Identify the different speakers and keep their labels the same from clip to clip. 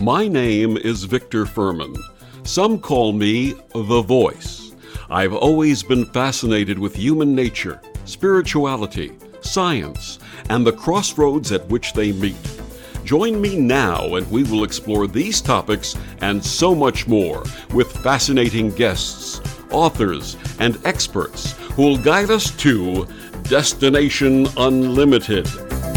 Speaker 1: My name is Victor Furman. Some call me The Voice. I've always been fascinated with human nature, spirituality, science, and the crossroads at which they meet. Join me now and we will explore these topics and so much more with fascinating guests, authors, and experts who will guide us to Destination Unlimited.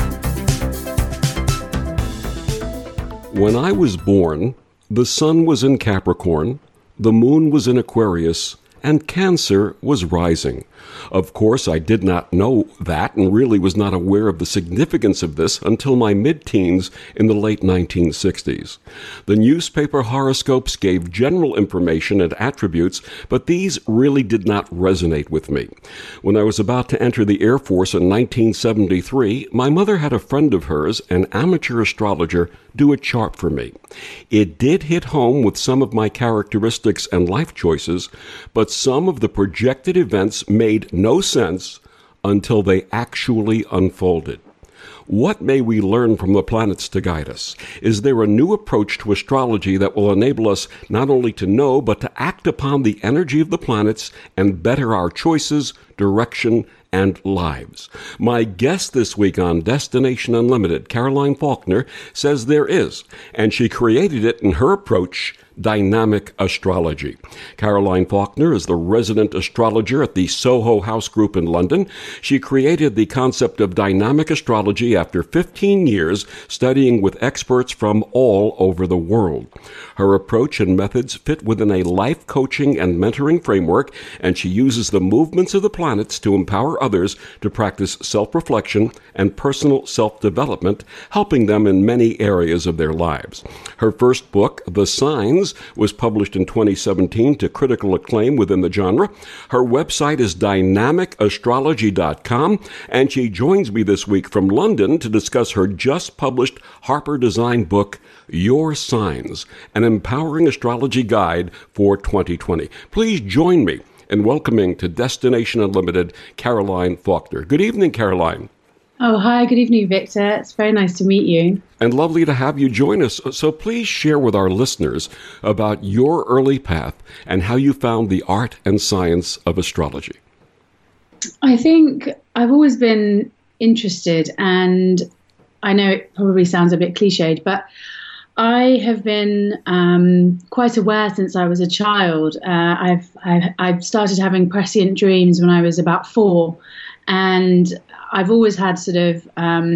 Speaker 1: When I was born, the sun was in Capricorn, the moon was in Aquarius, and Cancer was rising. Of course, I did not know that and really was not aware of the significance of this until my mid-teens in the late 1960s. The newspaper horoscopes gave general information and attributes, but these really did not resonate with me. When I was about to enter the Air Force in 1973, my mother had a friend of hers, an amateur astrologer, do a chart for me. It did hit home with some of my characteristics and life choices, but some of the projected events made no sense until they actually unfolded. What may we learn from the planets to guide us? Is there a new approach to astrology that will enable us not only to know, but to act upon the energy of the planets and better our choices, direction, and lives? My guest this week on Destination Unlimited, Caroline Faulkner, says there is, and she created it in her approach, dynamic astrology. Caroline Faulkner is the resident astrologer at the Soho House Group in London. She created the concept of dynamic astrology after 15 years studying with experts from all over the world. Her approach and methods fit within a life coaching and mentoring framework, and she uses the movements of the planets to empower others to practice self-reflection and personal self-development, helping them in many areas of their lives. Her first book, The Signs, was published in 2017 to critical acclaim within the genre. Her website is dynamicastrology.com, and she joins me this week from London to discuss her just-published Harper Design book, Your Signs, an empowering astrology guide for 2020. Please join me in welcoming to Destination Unlimited, Caroline Faulkner. Good evening, Caroline.
Speaker 2: Oh, hi. Good evening, Victor. It's very nice to meet you.
Speaker 1: And lovely to have you join us. So please share with our listeners about your early path and how you found the art and science of astrology.
Speaker 2: I think I've always been interested, and I know it probably sounds a bit cliched, but I have been quite aware since I was a child. I've started having prescient dreams when I was about 4, and I've always had sort of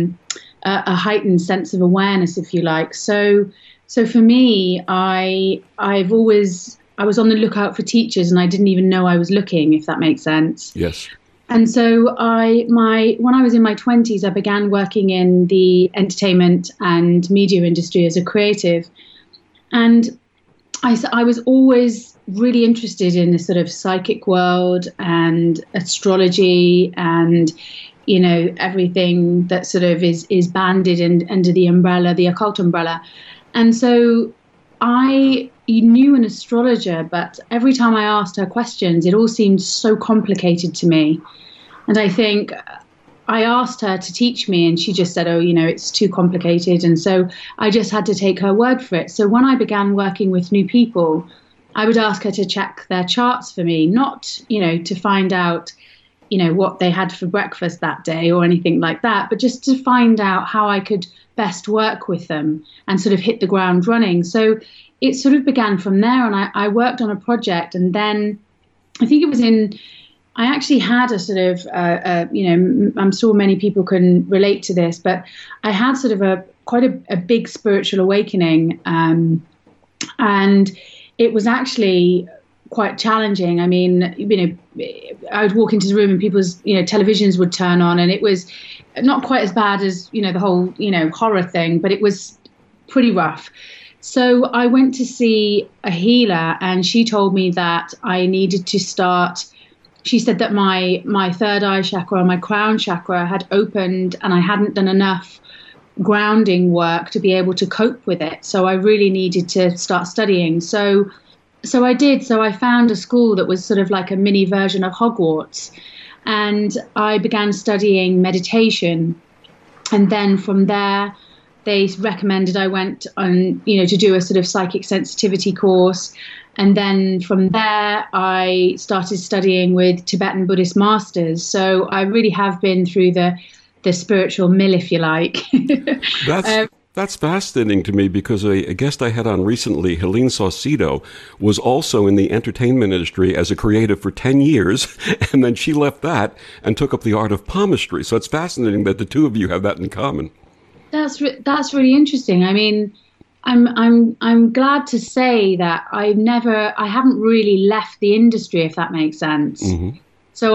Speaker 2: a heightened sense of awareness, if you like. So for me, I was on the lookout for teachers, and I didn't even know I was looking, if that makes sense.
Speaker 1: Yes.
Speaker 2: And so when I was in my 20s, I began working in the entertainment and media industry as a creative. And I was always really interested in the sort of psychic world and astrology and, you know, everything that sort of is banded under the umbrella, the occult umbrella. And so I knew an astrologer, but every time I asked her questions, it all seemed so complicated to me. And I think I asked her to teach me, and she just said, oh, you know, it's too complicated. And so I just had to take her word for it. So when I began working with new people, I would ask her to check their charts for me, not, you know, to find out, you know, what they had for breakfast that day or anything like that, but just to find out how I could best work with them and sort of hit the ground running. So it sort of began from there, and I worked on a project, and then I think it was I actually had a sort of, you know, I'm sure many people can relate to this, but I had sort of quite a big spiritual awakening, and it was actually quite challenging. I mean, you know, I would walk into the room and people's, you know, televisions would turn on, and it was not quite as bad as, you know, the whole, you know, horror thing, but it was pretty rough. So I went to see a healer, and she told me that I needed to start. She said that my third eye chakra, my crown chakra, had opened, and I hadn't done enough grounding work to be able to cope with it. So I really needed to start studying. So I did. So I found a school that was sort of like a mini version of Hogwarts, and I began studying meditation. And then from there, they recommended I went on, to do a sort of psychic sensitivity course. And then from there, I started studying with Tibetan Buddhist masters. So I really have been through the spiritual mill, if you like.
Speaker 1: That's fascinating to me, because a guest I had on recently, Helene Saucedo, was also in the entertainment industry as a creative for 10 years, and then she left that and took up the art of palmistry. So it's fascinating that the two of you have that in common.
Speaker 2: That's really interesting. I mean, I'm glad to say that I haven't really left the industry, if that makes sense. Mm-hmm. So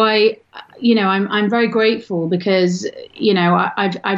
Speaker 2: I'm very grateful, because, I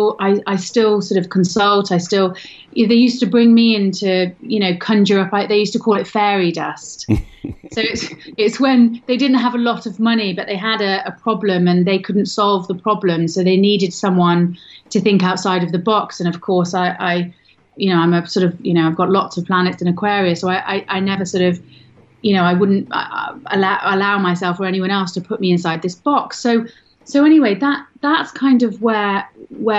Speaker 2: still sort of consult. They used to bring me in to, conjure up, they used to call it fairy dust. So it's when they didn't have a lot of money, but they had a problem and they couldn't solve the problem. So they needed someone to think outside of the box. And of course, I'm a sort of, I've got lots of planets in Aquarius. So I never sort of, I wouldn't allow myself or anyone else to put me inside this box. So anyway, that's kind of where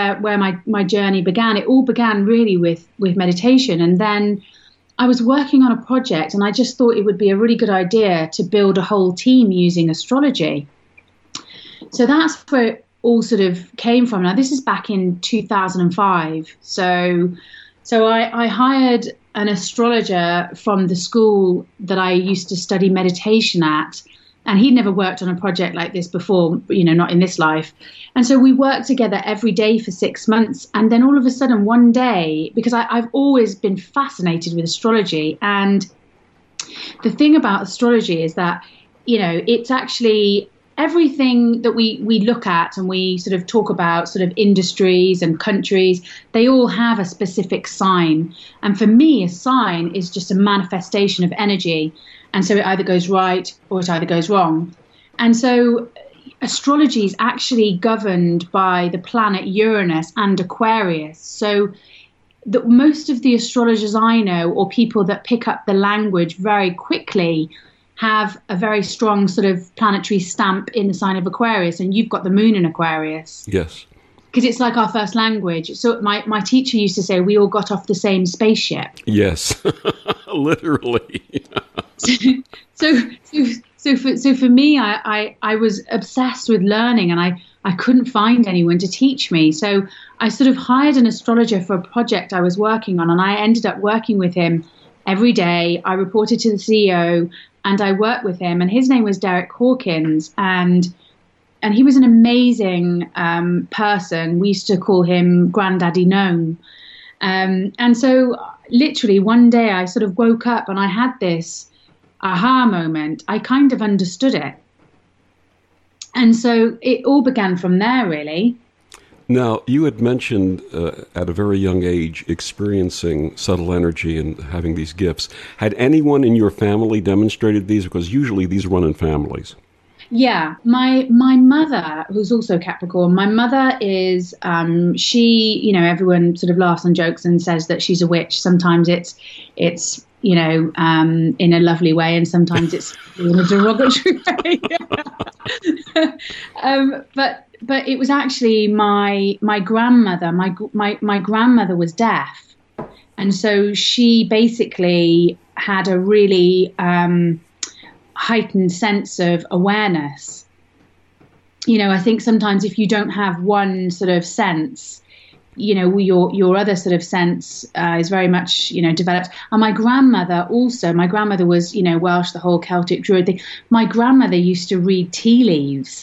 Speaker 2: my journey began. It all began really with meditation. And then I was working on a project, and I just thought it would be a really good idea to build a whole team using astrology. So that's where it all sort of came from. Now, this is back in 2005. So I hired an astrologer from the school that I used to study meditation at, and he'd never worked on a project like this before, not in this life. And so we worked together every day for 6 months. And then all of a sudden one day, because I've always been fascinated with astrology, and the thing about astrology is that, it's actually everything that we look at and we sort of talk about, sort of industries and countries, they all have a specific sign. And for me, a sign is just a manifestation of energy. And so it either goes right or it either goes wrong. And so astrology is actually governed by the planet Uranus and Aquarius. So most of the astrologers I know, or people that pick up the language very quickly, have a very strong sort of planetary stamp in the sign of Aquarius. And you've got the moon in Aquarius.
Speaker 1: Yes.
Speaker 2: Because it's like our first language. So my teacher used to say we all got off the same spaceship.
Speaker 1: Yes, literally.
Speaker 2: So for me, I was obsessed with learning, and I couldn't find anyone to teach me. So I sort of hired an astrologer for a project I was working on, and I ended up working with him every day. I reported to the CEO, and I worked with him, and his name was Derek Hawkins, and he was an amazing person. We used to call him Granddaddy Gnome. And so literally one day I sort of woke up and I had this aha moment. I kind of understood it. And so it all began from there, really.
Speaker 1: Now, you had mentioned at a very young age experiencing subtle energy and having these gifts. Had anyone in your family demonstrated these? Because usually these run in families. Yeah,
Speaker 2: my mother, who's also Capricorn, my mother is, she, everyone sort of laughs and jokes and says that she's a witch. Sometimes it's in a lovely way, and sometimes it's in a derogatory way. But it was actually my grandmother. My grandmother was deaf, and so she basically had a really heightened sense of awareness. I think sometimes if you don't have one sort of sense, your other sort of sense is very much, developed. And my grandmother was, Welsh, the whole Celtic Druid thing. My grandmother used to read tea leaves.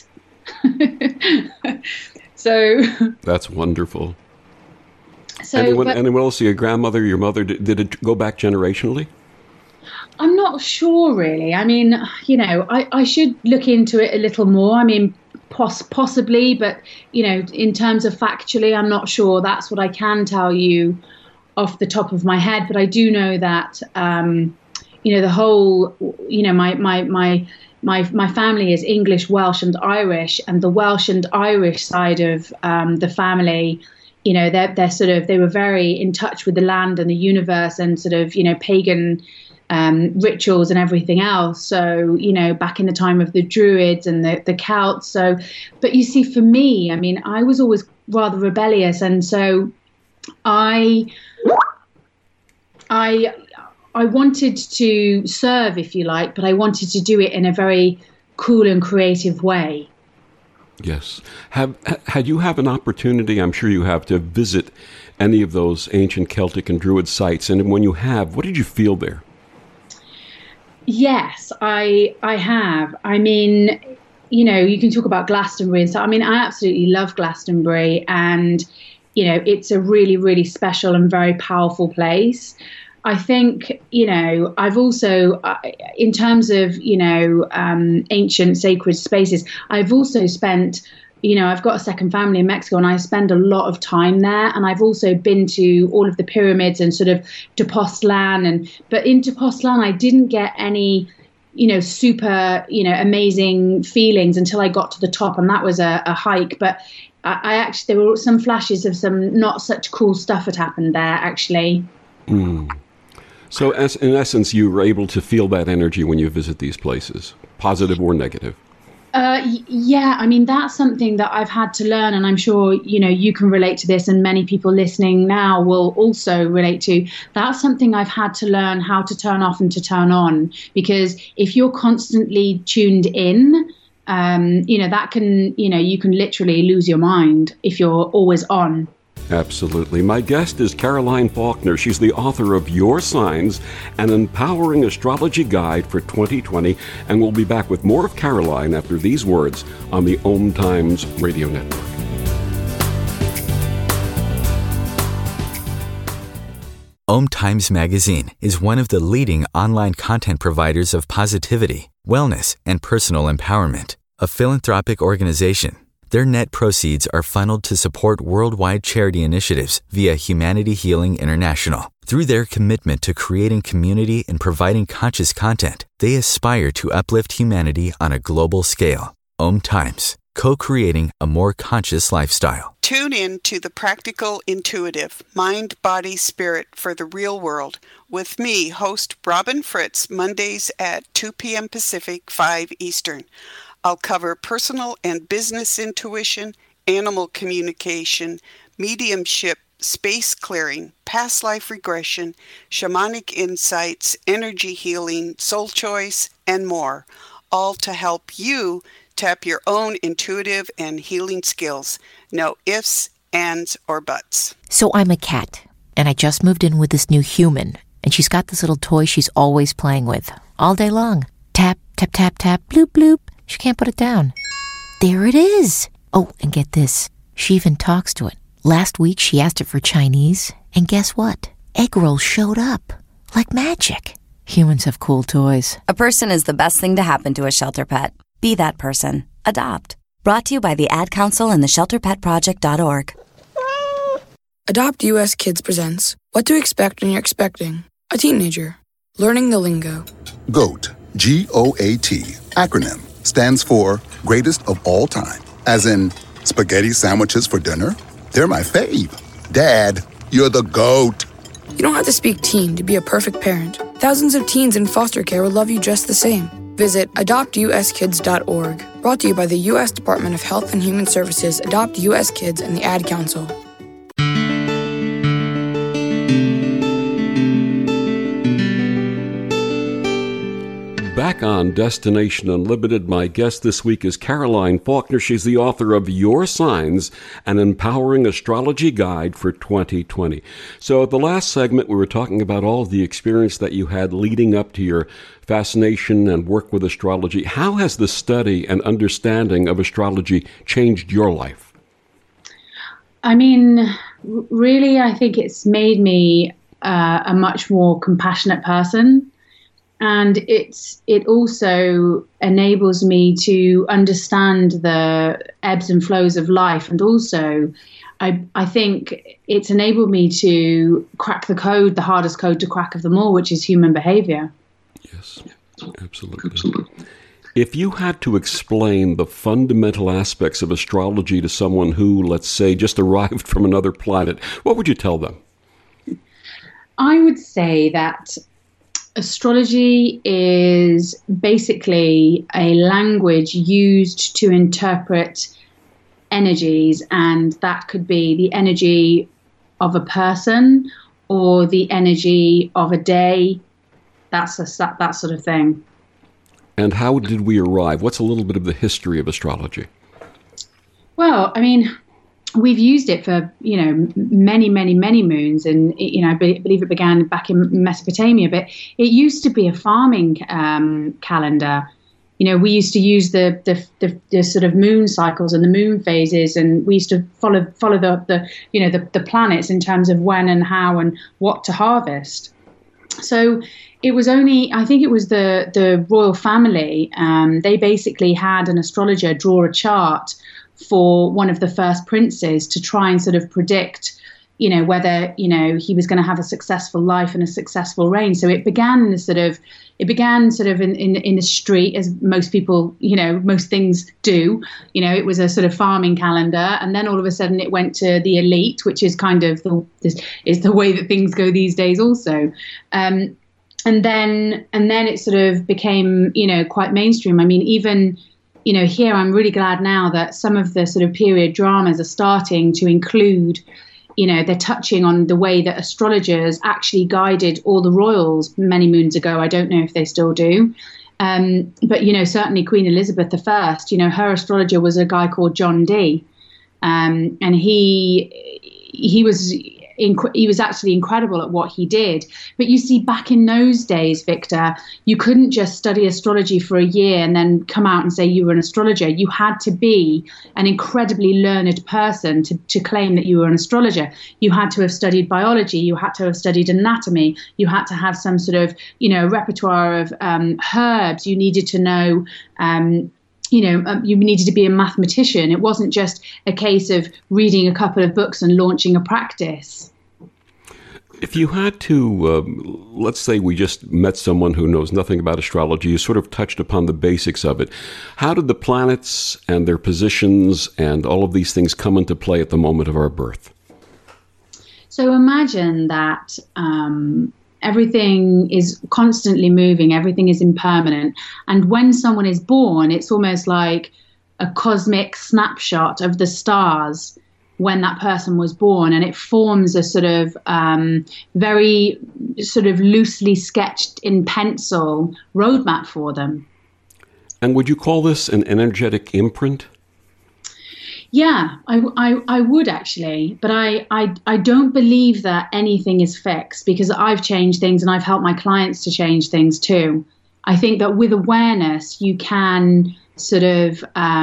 Speaker 2: So
Speaker 1: that's wonderful. So anyone else, your grandmother, your mother, did it go back generationally?
Speaker 2: I'm not sure, really. I mean, I should look into it a little more. I mean, possibly, but, in terms of factually, I'm not sure. That's what I can tell you off the top of my head. But I do know that, the whole, my family is English, Welsh and Irish, and the Welsh and Irish side of the family, they were very in touch with the land and the universe and sort of, pagan rituals and everything else. So, back in the time of the Druids and the Celts. So, but you see, for me, I mean, I was always rather rebellious. And so I wanted to serve, if you like, but I wanted to do it in a very cool and creative way.
Speaker 1: Yes. Had you have an opportunity, I'm sure you have, to visit any of those ancient Celtic and Druid sites? And when you have, what did you feel there?
Speaker 2: Yes, I have. I mean, you can talk about Glastonbury and so. I mean, I absolutely love Glastonbury, and it's a really, really special and very powerful place. I think, I've also, in terms of, ancient sacred spaces, I've also spent, I've got a second family in Mexico, and I spend a lot of time there. And I've also been to all of the pyramids and sort of Tepoztlan. But in Tepoztlan, I didn't get any, super, amazing feelings until I got to the top. And that was a hike. But I actually, there were some flashes of some not such cool stuff had happened there, actually.
Speaker 1: Mm. So in essence, you were able to feel that energy when you visit these places, positive or negative?
Speaker 2: Yeah, I mean, that's something that I've had to learn, and I'm sure, you can relate to this, and many people listening now will also relate to. That's something I've had to learn how to turn off and to turn on, because if you're constantly tuned in, that can, you can literally lose your mind if you're always on.
Speaker 1: Absolutely. My guest is Caroline Faulkner. She's the author of Your Signs, an empowering astrology guide for 2020. And we'll be back with more of Caroline after these words on the Om Times Radio Network.
Speaker 3: Om Times Magazine is one of the leading online content providers of positivity, wellness, and personal empowerment. A philanthropic organization, their net proceeds are funneled to support worldwide charity initiatives via Humanity Healing International. Through their commitment to creating community and providing conscious content, they aspire to uplift humanity on a global scale. Om Times, co-creating a more conscious lifestyle.
Speaker 4: Tune in to The Practical Intuitive, Mind, Body, Spirit for the Real World with me, host Robin Fritz, Mondays at 2 p.m. Pacific, 5 Eastern. I'll cover personal and business intuition, animal communication, mediumship, space clearing, past life regression, shamanic insights, energy healing, soul choice, and more, all to help you tap your own intuitive and healing skills. No ifs, ands, or buts.
Speaker 5: So I'm a cat, and I just moved in with this new human, and she's got this little toy she's always playing with, all day long. Tap, tap, tap, tap, bloop, bloop. She can't put it down. There it is. Oh, and get this. She even talks to it. Last week, she asked it for Chinese, and guess what? Egg rolls showed up. Like magic. Humans have cool toys.
Speaker 6: A person is the best thing to happen to a shelter pet. Be that person. Adopt. Brought to you by the Ad Council and the ShelterPetProject.org.
Speaker 7: Adopt US Kids presents What to Expect When You're Expecting a Teenager. Learning the lingo.
Speaker 8: GOAT, G-O-A-T, acronym, stands for Greatest of All Time. As in, spaghetti sandwiches for dinner? They're my fave. Dad, you're the GOAT.
Speaker 7: You don't have to speak teen to be a perfect parent. Thousands of teens in foster care will love you just the same. Visit adoptuskids.org. Brought to you by the U.S. Department of Health and Human Services, Adopt U.S. Kids, and the Ad Council.
Speaker 1: Back on Destination Unlimited, my guest this week is Caroline Faulkner. She's the author of Your Signs, an empowering astrology guide for 2020. So at the last segment, we were talking about all the experience that you had leading up to your fascination and work with astrology. How has the study and understanding of astrology changed your life?
Speaker 2: I mean, really, I think it's made me a much more compassionate person. And it also enables me to understand the ebbs and flows of life. And also, I think it's enabled me to crack the code, the hardest code to crack of them all, which is human behavior.
Speaker 1: Yes, absolutely. If you had to explain the fundamental aspects of astrology to someone who, let's say, just arrived from another planet, what would you tell them?
Speaker 2: I would say that astrology is basically a language used to interpret energies, and that could be the energy of a person or the energy of a day. That's that sort of thing.
Speaker 1: And how did we arrive? What's a little bit of the history of astrology?
Speaker 2: Well, I mean, we've used it for, many, many, many moons. And, I believe it began back in Mesopotamia, but it used to be a farming calendar. We used to use the sort of moon cycles and the moon phases, and we used to follow the planets in terms of when and how and what to harvest. So it was I think it was the royal family. They basically had an astrologer draw a chart for one of the first princes to try and sort of predict, whether, he was going to have a successful life and a successful reign. So it began sort of in the street, as most people, most things do. It was a sort of farming calendar, and then all of a sudden it went to the elite, which is kind of the way that things go these days also. And then it sort of became, quite mainstream. I mean, even, here I'm really glad now that some of the sort of period dramas are starting to include, they're touching on the way that astrologers actually guided all the royals many moons ago. I don't know if they still do. But, certainly Queen Elizabeth I, her astrologer was a guy called John Dee. And he was actually incredible at what he did. But you see, back in those days, Victor, you couldn't just study astrology for a year and then come out and say you were an astrologer. You had to be an incredibly learned person to claim that you were an astrologer. You had to have studied biology. You had to have studied anatomy. You had to have some sort of, repertoire of herbs. You needed to know you needed to be a mathematician. It wasn't just a case of reading a couple of books and launching a practice.
Speaker 1: If you had to, let's say we just met someone who knows nothing about astrology, you sort of touched upon the basics of it. How did the planets and their positions and all of these things come into play at the moment of our birth?
Speaker 2: So imagine that everything is constantly moving, everything is impermanent. And when someone is born, it's almost like a cosmic snapshot of the stars when that person was born. And it forms a sort of very sort of loosely sketched in pencil roadmap for them.
Speaker 1: And would you call this an energetic imprint?
Speaker 2: Yeah, I would actually, but I don't believe that anything is fixed, because I've changed things and I've helped my clients to change things too. I think that with awareness, you can sort of,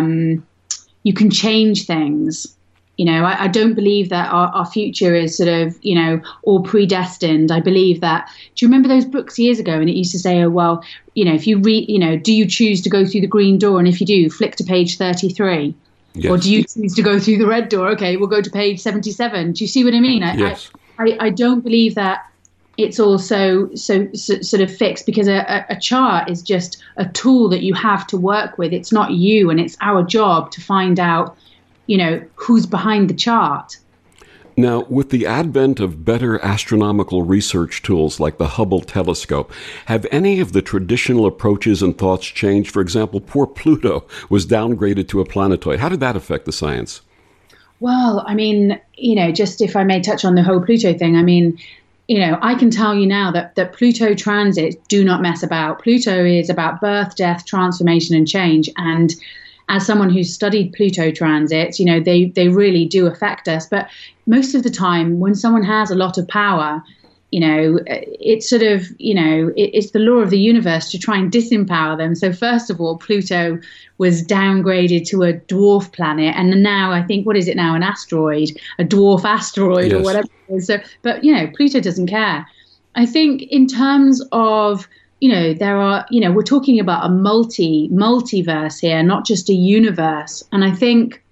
Speaker 2: you can change things. I don't believe that our future is sort of, all predestined. I believe that, do you remember those books years ago? And it used to say, oh, well, if you read, do you choose to go through the green door? And if you do, flick to page 33. Yes. Or do you choose to go through the red door? Okay, we'll go to page 77. Do you see what I mean?
Speaker 1: Yes.
Speaker 2: I don't believe that it's all so sort of fixed, because a chart is just a tool that you have to work with. It's not you, and it's our job to find out, who's behind the chart.
Speaker 1: Now, with the advent of better astronomical research tools like the Hubble telescope, have any of the traditional approaches and thoughts changed? For example, poor Pluto was downgraded to a planetoid. How did that affect the science?
Speaker 2: Well, I mean, just if I may touch on the whole Pluto thing, I mean, I can tell you now that Pluto transits do not mess about. Pluto is about birth, death, transformation, and change. And as someone who's studied Pluto transits, they really do affect us. But most of the time, when someone has a lot of power, it's sort of, it's the law of the universe to try and disempower them. So first of all, Pluto was downgraded to a dwarf planet. And now I think, what is it now? An asteroid, a dwarf asteroid, yes, or whatever it is. So, but, Pluto doesn't care. I think in terms of, there are, we're talking about a multiverse here, not just a universe. And I think,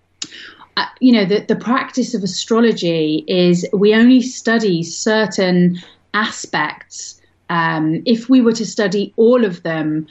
Speaker 2: the practice of astrology is we only study certain aspects. If we were to study all of them,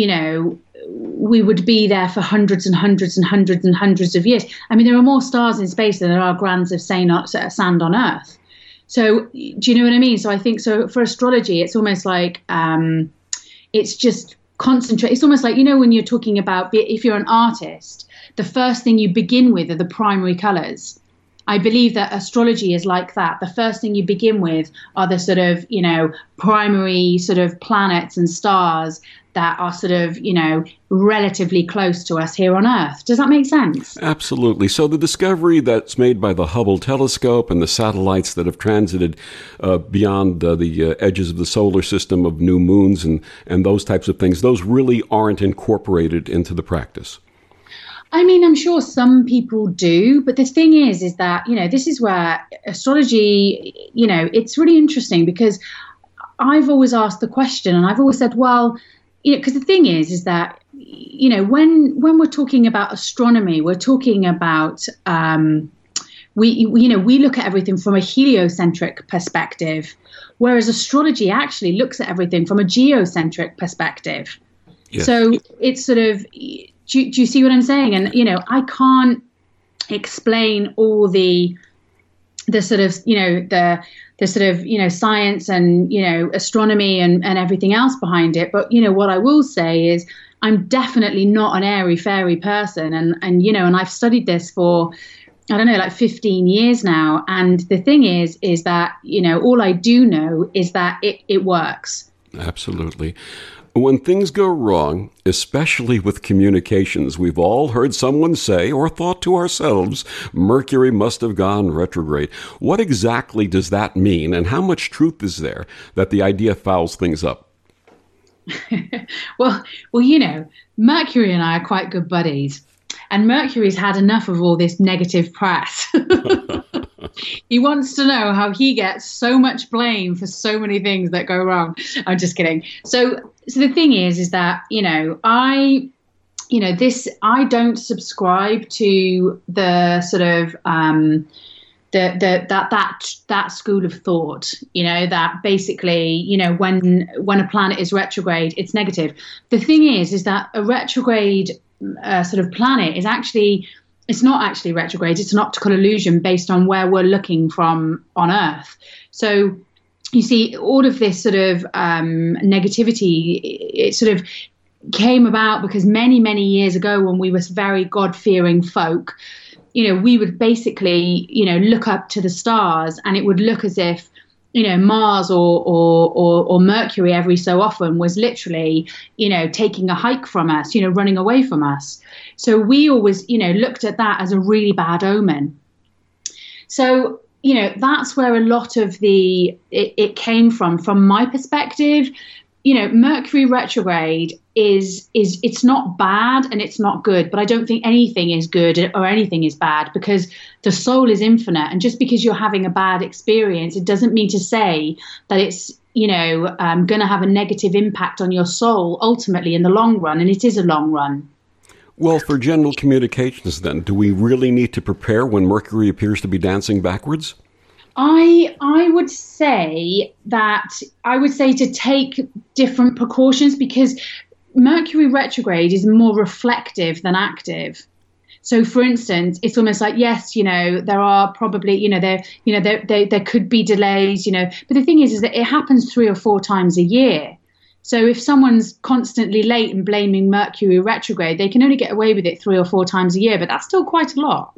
Speaker 2: we would be there for hundreds and hundreds and hundreds and hundreds of years. I mean, there are more stars in space than there are grains of sand on Earth. So do you know what I mean? So I think, so for astrology, it's almost like it's just concentrate. It's almost like, when you're talking about, if you're an artist, the first thing you begin with are the primary colors. I believe that astrology is like that. The first thing you begin with are the sort of, primary sort of planets and stars that are sort of, relatively close to us here on Earth. Does that make sense?
Speaker 1: Absolutely. So the discovery that's made by the Hubble telescope and the satellites that have transited beyond the edges of the solar system of new moons and those types of things, those really aren't incorporated into the practice.
Speaker 2: I mean, I'm sure some people do, but the thing is that, this is where astrology, it's really interesting because I've always asked the question and I've always said, well, because the thing is that, when we're talking about astronomy, we're talking about, we look at everything from a heliocentric perspective, whereas astrology actually looks at everything from a geocentric perspective. Yes. So it's sort of, do you see what I'm saying? And, I can't explain all the sort of, the sort of, science and, astronomy and everything else behind it. But, what I will say is I'm definitely not an airy-fairy person. And I've studied this for, 15 years now. And the thing is that, all I do know is that it works.
Speaker 1: Absolutely. When things go wrong, especially with communications, we've all heard someone say or thought to ourselves, Mercury must have gone retrograde. What exactly does that mean, and how much truth is there that the idea fouls things up?
Speaker 2: Well, Mercury and I are quite good buddies, and Mercury's had enough of all this negative press. He wants to know how he gets so much blame for so many things that go wrong. I'm just kidding. So the thing is that, I don't subscribe to the sort of, that school of thought, that basically, when a planet is retrograde, it's negative. The thing is that a retrograde sort of planet is actually, it's not actually retrograde. It's an optical illusion based on where we're looking from on Earth. So you see, all of this sort of negativity, it sort of came about because many, many years ago when we were very God-fearing folk, we would basically, look up to the stars and it would look as if, Mars or Mercury every so often was literally, taking a hike from us, running away from us. So we always, looked at that as a really bad omen. So, that's where a lot of it came from my perspective. Mercury retrograde it's not bad and it's not good, but I don't think anything is good or anything is bad because the soul is infinite. And just because you're having a bad experience, it doesn't mean to say that it's, going to have a negative impact on your soul ultimately in the long run. And it is a long run.
Speaker 1: Well, for general communications then, do we really need to prepare when Mercury appears to be dancing backwards?
Speaker 2: I would say to take different precautions because Mercury retrograde is more reflective than active. So, for instance, it's almost like, yes, there are probably, there could be delays, but the thing is that it happens 3 or 4 times a year. So if someone's constantly late and blaming Mercury retrograde, they can only get away with it 3 or 4 times a year, but that's still quite a lot.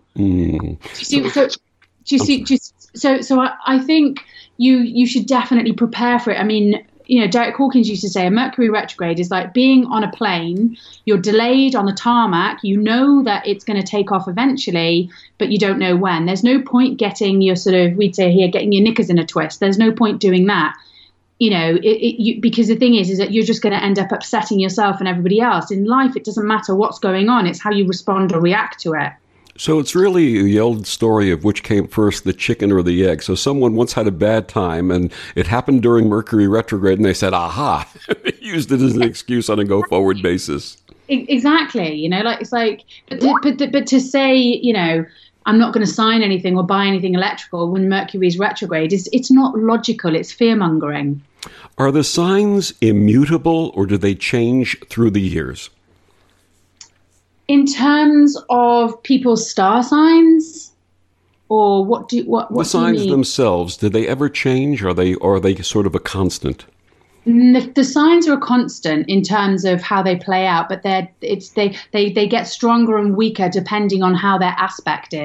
Speaker 2: So I think you should definitely prepare for it. I mean, Derek Hawkins used to say a Mercury retrograde is like being on a plane. You're delayed on the tarmac. You know that it's going to take off eventually, but you don't know when. There's no point getting your we'd say here, getting your knickers in a twist. There's no point doing that. Because the thing is that you're just going to end up upsetting yourself and everybody else. In life, it doesn't matter what's going on. It's how you respond or react to it.
Speaker 1: So it's really the old story of which came first, the chicken or the egg. So someone once had a bad time, and it happened during Mercury retrograde, and they said, aha, they used it as an excuse on a go-forward basis.
Speaker 2: Exactly. But to say, I'm not going to sign anything or buy anything electrical when Mercury's retrograde, it's not logical. It's fear-mongering.
Speaker 1: Are the signs immutable, or do they change through the years?
Speaker 2: In terms of people's star signs, or what do
Speaker 1: the signs themselves? Do they ever change? Or are they sort of a constant?
Speaker 2: The signs are a constant in terms of how they play out, but they get stronger and weaker depending on how they're aspected.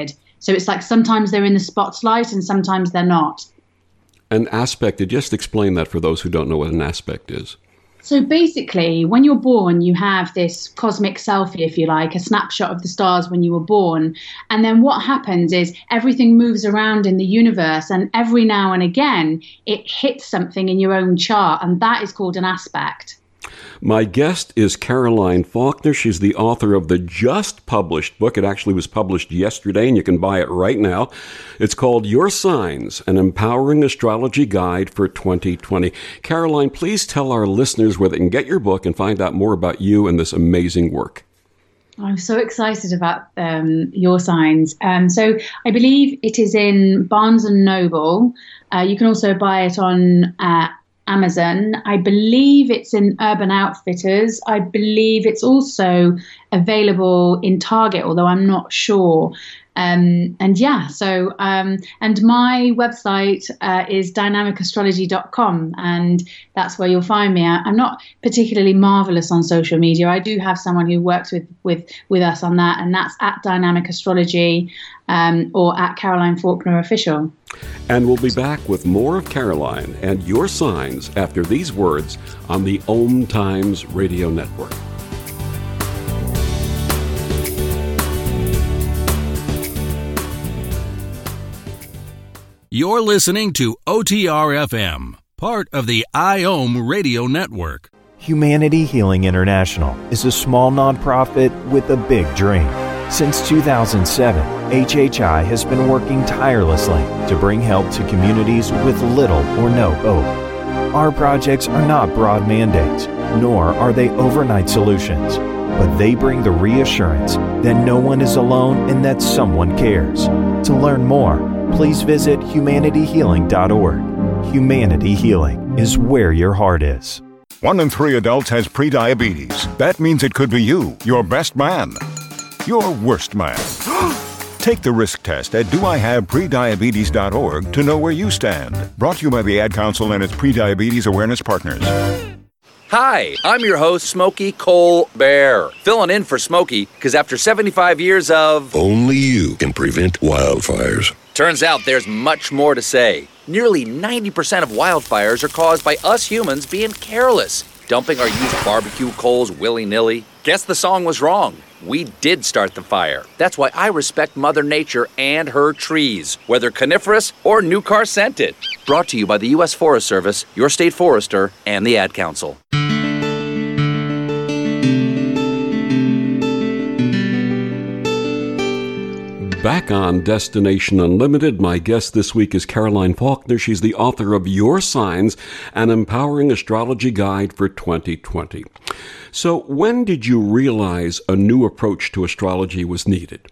Speaker 2: So it's like sometimes they're in the spotlight and sometimes they're not.
Speaker 1: An aspect, just explain that for those who don't know what an aspect is.
Speaker 2: So basically, when you're born, you have this cosmic selfie, if you like, a snapshot of the stars when you were born. And then what happens is everything moves around in the universe, and every now and again, it hits something in your own chart, and that is called an aspect.
Speaker 1: My guest is Caroline Faulkner. She's the author of the just published book. It actually was published yesterday, and you can buy it right now. It's called Your Signs, an Empowering Astrology Guide for 2020. Caroline, please tell our listeners where they can get your book and find out more about you and this amazing work.
Speaker 2: I'm so excited about Your Signs. So I believe it is in Barnes & Noble. You can also buy it on Amazon. I believe it's in Urban Outfitters. I believe it's also available in Target, although I'm not sure. And my website is dynamicastrology.com, and that's where you'll find me. I'm not particularly marvelous on social media. I do have someone who works with us on that, and that's at Dynamic Astrology or at Caroline Faulkner Official.
Speaker 1: And we'll be back with more of Caroline and Your Signs after these words on the Om Times Radio Network.
Speaker 9: You're listening to OTR-FM, part of the IOM Radio Network.
Speaker 10: Humanity Healing International is a small nonprofit with a big dream. Since 2007, HHI has been working tirelessly to bring help to communities with little or no hope. Our projects are not broad mandates, nor are they overnight solutions, but they bring the reassurance that no one is alone and that someone cares. To learn more, please visit humanityhealing.org. Humanity Healing is where your heart is.
Speaker 11: 1 in 3 adults has prediabetes. That means it could be you, your best man, your worst man. Take the risk test at doihaveprediabetes.org to know where you stand. Brought to you by the Ad Council and its Prediabetes Awareness Partners.
Speaker 12: Hi, I'm your host, Smokey Colbert. Filling in for Smokey, because after 75 years of...
Speaker 13: Only you can prevent wildfires.
Speaker 12: Turns out there's much more to say. Nearly 90% of wildfires are caused by us humans being careless, dumping our used barbecue coals willy-nilly. Guess the song was wrong. We did start the fire. That's why I respect Mother Nature and her trees, whether coniferous or new car scented. Brought to you by the U.S. Forest Service, your state forester, and the Ad Council.
Speaker 1: Back on Destination Unlimited, my guest this week is Caroline Faulkner. She's the author of Your Signs, an Empowering Astrology Guide for 2020. So when did you realize a new approach to astrology was needed?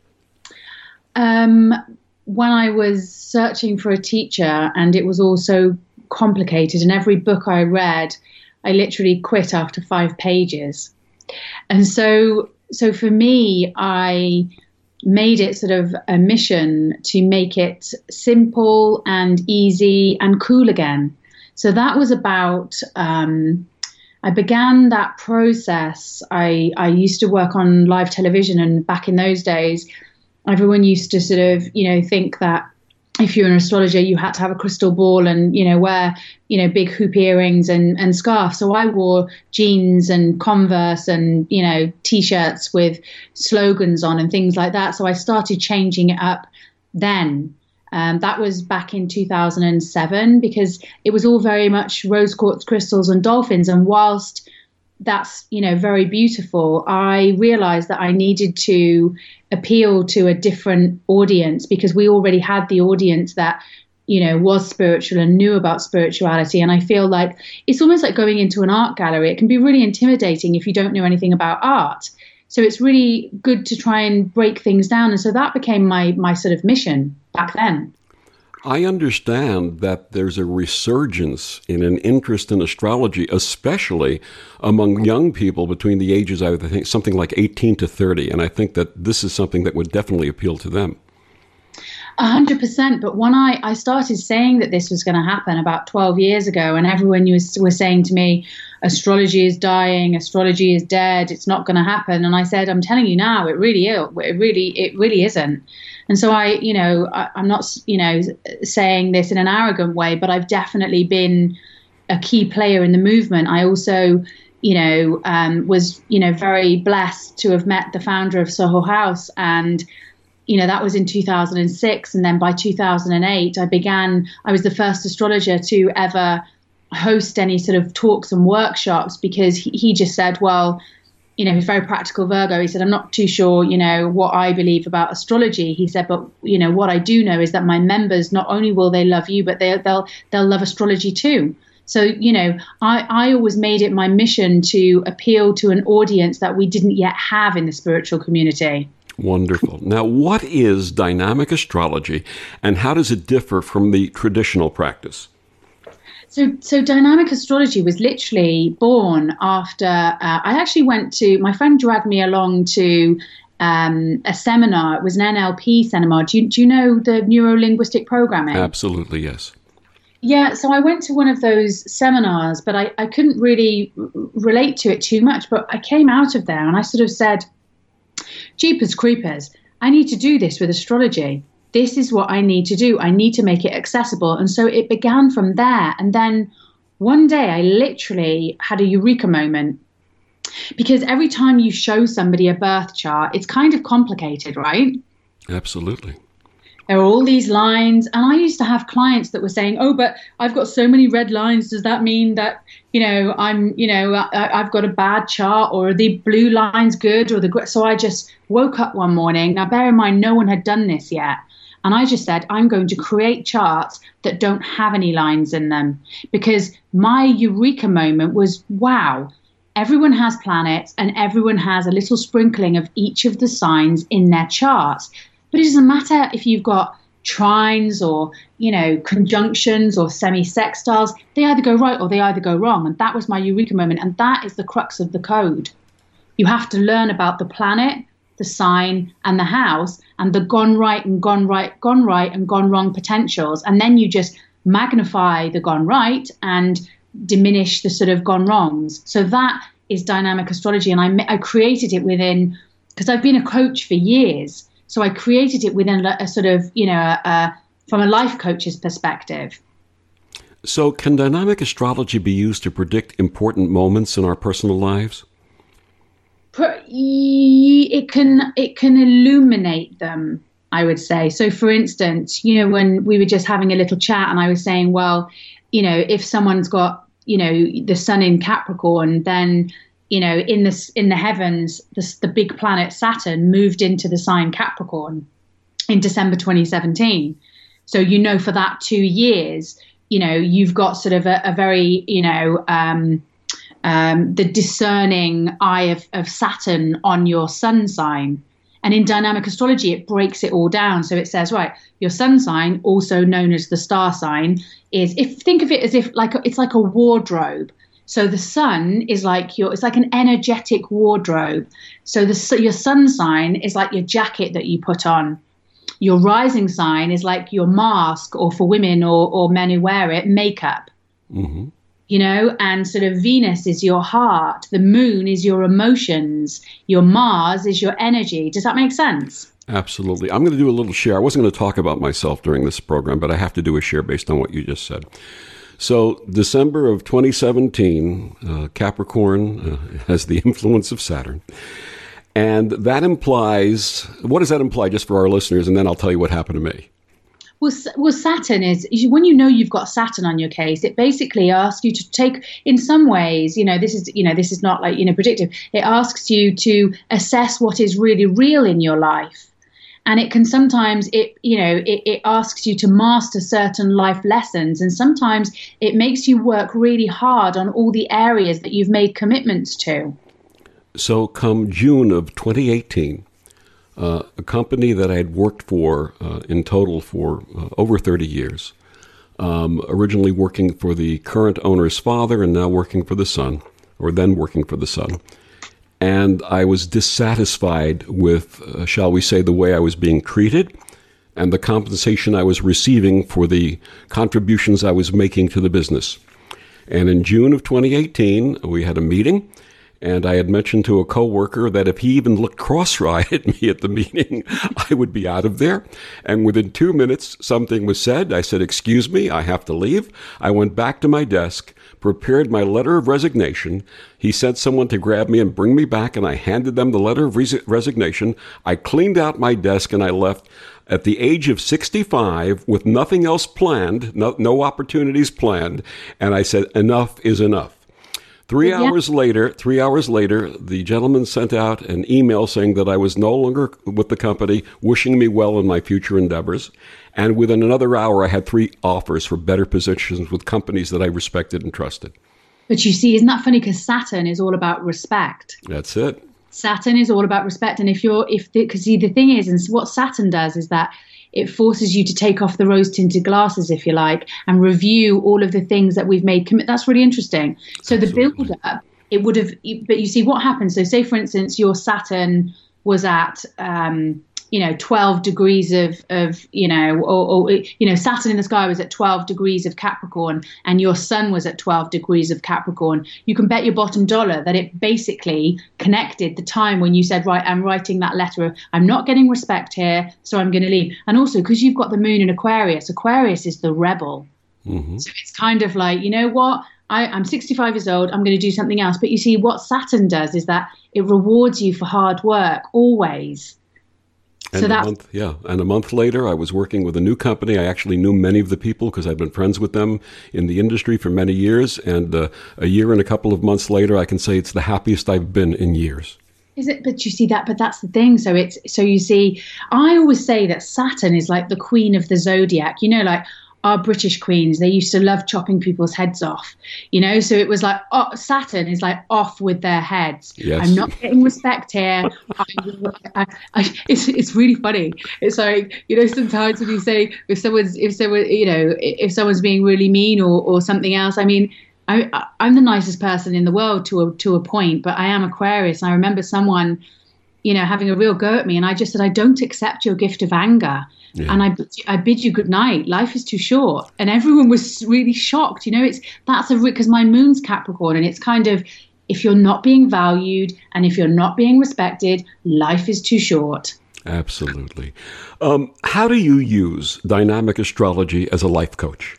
Speaker 2: When I was searching for a teacher, and it was all so complicated, and every book I read, I literally quit after 5 pages. And so for me, I made it sort of a mission to make it simple and easy and cool again. So that was about, I began that process. I used to work on live television, and back in those days, everyone used to sort of, think that if you're an astrologer, you had to have a crystal ball and, wear, big hoop earrings and scarf. So I wore jeans and Converse and, T-shirts with slogans on and things like that. So I started changing it up then. That was back in 2007, because it was all very much rose quartz crystals and dolphins. And whilst that's, very beautiful, I realized that I needed to appeal to a different audience, because we already had the audience that, was spiritual and knew about spirituality. And I feel like it's almost like going into an art gallery. It can be really intimidating if you don't know anything about art. So it's really good to try and break things down. And so that became my sort of mission back then.
Speaker 1: I understand that there's a resurgence in an interest in astrology, especially among young people between the ages, I think, something like 18 to 30. And I think that this is something that would definitely appeal to them.
Speaker 2: 100%. But when I started saying that this was going to happen about 12 years ago, and everyone was saying to me, astrology is dying, astrology is dead, it's not going to happen. And I said, I'm telling you now, it really isn't. And so I'm not, saying this in an arrogant way, but I've definitely been a key player in the movement. I also, was, very blessed to have met the founder of Soho House, and that was in 2006. And then by 2008, I was the first astrologer to ever host any sort of talks and workshops, because he just said, well, he's very practical Virgo. He said, I'm not too sure, what I believe about astrology. He said, but, what I do know is that my members, not only will they love you, but they'll love astrology too. So, I always made it my mission to appeal to an audience that we didn't yet have in the spiritual community.
Speaker 1: Wonderful. Now, what is dynamic astrology, and how does it differ from the traditional practice?
Speaker 2: So dynamic astrology was literally born after I actually my friend dragged me along to a seminar. It was an NLP seminar. Do you know the neuro-linguistic programming?
Speaker 1: Absolutely, yes.
Speaker 2: Yeah, so I went to one of those seminars, but I couldn't really relate to it too much. But I came out of there and I sort of said, Jeepers creepers, I need to do this with astrology. This is what I need to do. I need to make it accessible. And so it began from there. And then one day I literally had a eureka moment, because every time you show somebody a birth chart, it's kind of complicated, right?
Speaker 1: Absolutely.
Speaker 2: There are all these lines. And I used to have clients that were saying, oh, but I've got so many red lines. Does that mean that, I've got a bad chart, or are the blue lines good? So I just woke up one morning. Now, bear in mind, no one had done this yet. And I just said, I'm going to create charts that don't have any lines in them, because my eureka moment was, wow, everyone has planets and everyone has a little sprinkling of each of the signs in their charts. But it doesn't matter if you've got trines or, conjunctions or semi-sextiles. They either go right or they either go wrong. And that was my eureka moment. And that is the crux of the code. You have to learn about the planet, the sign, and the house, and the gone right and gone right and gone wrong potentials. And then you just magnify the gone right and diminish the sort of gone wrongs. So that is dynamic astrology. And I created it within, because I've been a coach for years. So I created it within a sort of, from a life coach's perspective.
Speaker 1: So can dynamic astrology be used to predict important moments in our personal lives?
Speaker 2: It can illuminate them, I would say. So, for instance, when we were just having a little chat and I was saying, well, if someone's got, the sun in Capricorn, then, in the heavens, the big planet Saturn moved into the sign Capricorn in December 2017. So, for that 2 years, you've got sort of a very, the discerning eye of Saturn on your sun sign. And in dynamic astrology, it breaks it all down. So it says, right, your sun sign, also known as the star sign, think of it as if it's like a wardrobe. So the sun is it's like an energetic wardrobe. So your sun sign is like your jacket that you put on. Your rising sign is like your mask, or for women or men who wear it, makeup. Mm-hmm. And sort of Venus is your heart. The moon is your emotions. Your Mars is your energy. Does that make sense?
Speaker 1: Absolutely. I'm going to do a little share. I wasn't going to talk about myself during this program, but I have to do a share based on what you just said. So December of 2017, Capricorn has the influence of Saturn. And that implies, what does that imply just for our listeners? And then I'll tell you what happened to me.
Speaker 2: Well, Saturn is, when you've got Saturn on your case, it basically asks you to take, in some ways, this is not like, predictive. It asks you to assess what is really real in your life. And it can sometimes, it asks you to master certain life lessons. And sometimes it makes you work really hard on all the areas that you've made commitments to.
Speaker 1: So come June of 2018, a company that I had worked for in total for over 30 years, originally working for the current owner's father and now working for the son, or then working for the son. And I was dissatisfied with, shall we say, the way I was being treated, and the compensation I was receiving for the contributions I was making to the business. And in June of 2018, we had a meeting, and I had mentioned to a coworker that if he even looked cross-eyed at me at the meeting, I would be out of there. And within 2 minutes, something was said. I said, "Excuse me, I have to leave." I went back to my desk, prepared my letter of resignation. He sent someone to grab me and bring me back, and I handed them the letter of resignation. I cleaned out my desk, and I left at the age of 65 with nothing else planned, no opportunities planned. And I said, enough is enough. 3 hours later, the gentleman sent out an email saying that I was no longer with the company, wishing me well in my future endeavors. And within another hour, I had 3 offers for better positions with companies that I respected and trusted.
Speaker 2: But you see, isn't that funny? Because Saturn is all about respect.
Speaker 1: That's it.
Speaker 2: Saturn is all about respect. And because the thing is, and what Saturn does is that it forces you to take off the rose-tinted glasses, if you like, and review all of the things that we've made. That's really interesting. So Absolutely. The build-up, it would have, but you see what happens. So say, for instance, your Saturn was at, 12 degrees of Saturn in the sky was at 12 degrees of Capricorn, and your sun was at 12 degrees of Capricorn. You can bet your bottom dollar that it basically connected the time when you said, right, I'm writing that letter of, I'm not getting respect here, so I'm going to leave. And also because you've got the moon in Aquarius is the rebel. Mm-hmm. So it's kind of like, you know what? I'm 65 years old. I'm going to do something else. But you see, what Saturn does is that it rewards you for hard work always.
Speaker 1: And a month later, I was working with a new company. I actually knew many of the people because I've been friends with them in the industry for many years. And a year and a couple of months later, I can say it's the happiest I've been in years.
Speaker 2: Is it? But you see that. But that's the thing. So you see, I always say that Saturn is like the queen of the zodiac. You know, like our British queens, they used to love chopping people's heads off, so it was like, Saturn is like off with their heads. Yes. I'm not getting respect here. It's really funny. It's like, sometimes when you say, if someone's being really mean or something else, I mean, I'm the nicest person in the world to a point, but I am Aquarius. And I remember someone, having a real go at me, and I just said, I don't accept your gift of anger. Yeah. And I bid you good night. Life is too short. And everyone was really shocked. Because my moon's Capricorn, and it's kind of, if you're not being valued and if you're not being respected, life is too short.
Speaker 1: Absolutely. How do you use dynamic astrology as a life coach?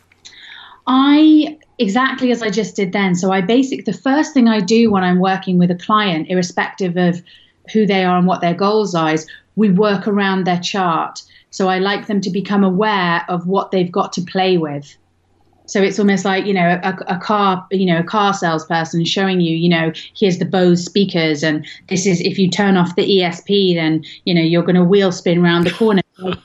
Speaker 2: Exactly as I just did then. So the first thing I do when I'm working with a client, irrespective of who they are and what their goals are, is we work around their chart. So I like them to become aware of what they've got to play with. So it's almost like, a car salesperson showing you, here's the Bose speakers, and this is, if you turn off the ESP, then, you're going to wheel spin around the corner.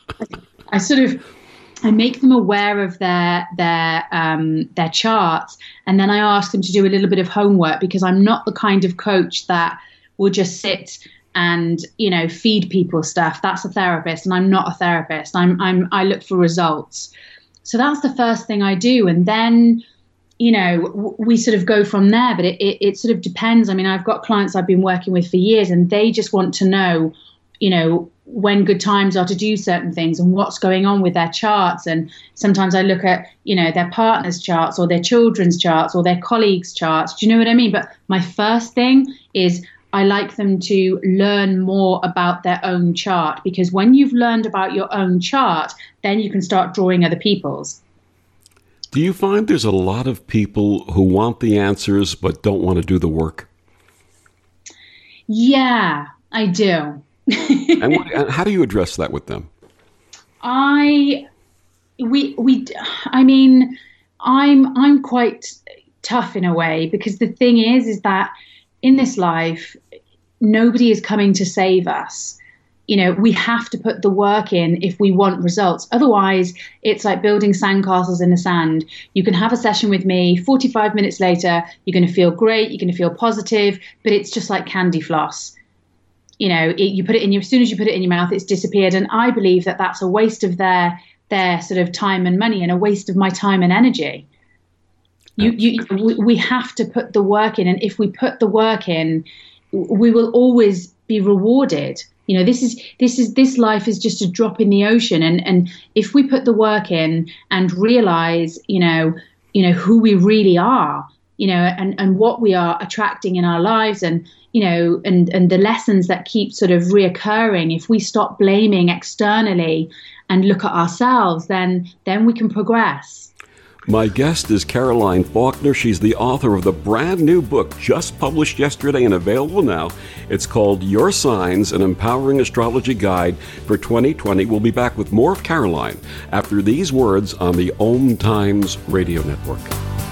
Speaker 2: I make them aware of their charts, and then I ask them to do a little bit of homework, because I'm not the kind of coach that will just sit and feed people stuff. That's a therapist, and I'm not a therapist. I look for results. So that's the first thing I do, and then we sort of go from there. But it sort of depends. I mean, I've got clients I've been working with for years, and they just want to know when good times are to do certain things and what's going on with their charts. And sometimes I look at their partner's charts or their children's charts or their colleagues' charts. Do you know what I mean? But my first thing is, I like them to learn more about their own chart, because when you've learned about your own chart, then you can start drawing other people's.
Speaker 1: Do you find there's a lot of people who want the answers but don't want to do the work?
Speaker 2: Yeah, I do.
Speaker 1: And how do you address that with them?
Speaker 2: I'm quite tough in a way, because the thing is that in this life, nobody is coming to save us. We have to put the work in if we want results. Otherwise, it's like building sandcastles in the sand. You can have a session with me, 45 minutes later, you're going to feel great, you're going to feel positive, but it's just like candy floss. You put it in as soon as you put it in your mouth, it's disappeared. And I believe that that's a waste of their sort of time and money, and a waste of my time and energy. We have to put the work in, and if we put the work in, we will always be rewarded. this life is just a drop in the ocean. And if we put the work in and realize, who we really are, and what we are attracting in our lives, and the lessons that keep sort of reoccurring, if we stop blaming externally and look at ourselves, then we can progress.
Speaker 1: My guest is Caroline Faulkner. She's the author of the brand new book just published yesterday and available now. It's called Your Signs, an Empowering Astrology Guide for 2020. We'll be back with more of Caroline after these words on the Om Times Radio Network.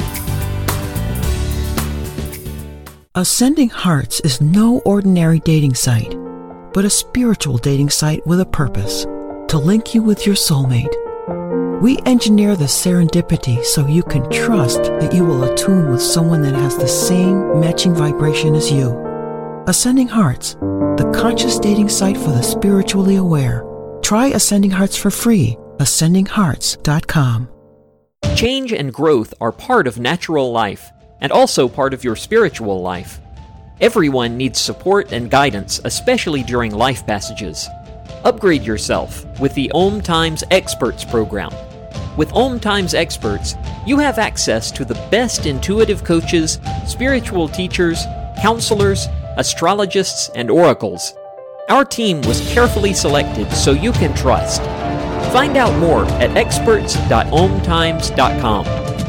Speaker 14: Ascending Hearts is no ordinary dating site, but a spiritual dating site with a purpose, to link you with your soulmate. We engineer the serendipity so you can trust that you will attune with someone that has the same matching vibration as you. Ascending Hearts, the conscious dating site for the spiritually aware. Try Ascending Hearts for free. AscendingHearts.com.
Speaker 15: Change and growth are part of natural life, and also part of your spiritual life. Everyone needs support and guidance, especially during life passages. Upgrade yourself with the Om Times Experts program. With Om Times Experts, you have access to the best intuitive coaches, spiritual teachers, counselors, astrologists, and oracles. Our team was carefully selected so you can trust. Find out more at experts.omtimes.com.